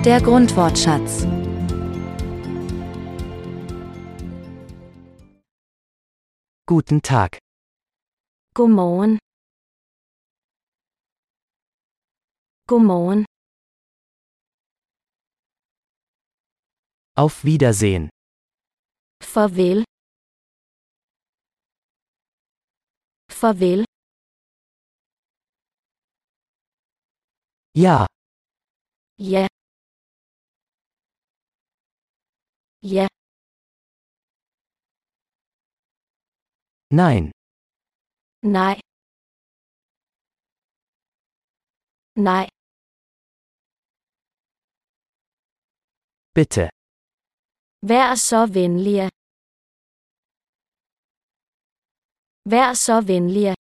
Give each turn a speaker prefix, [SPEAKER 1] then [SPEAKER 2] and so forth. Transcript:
[SPEAKER 1] Der Grundwortschatz.
[SPEAKER 2] Guten Tag.
[SPEAKER 1] Godmorgen. Godmorgen.
[SPEAKER 2] Auf Wiedersehen.
[SPEAKER 1] Farvel. Farvel.
[SPEAKER 2] Ja.
[SPEAKER 1] Ja. Ja.
[SPEAKER 2] Nein.
[SPEAKER 1] Nej. Nej.
[SPEAKER 2] Bitte.
[SPEAKER 1] Vær så venlig. Vær så venlig.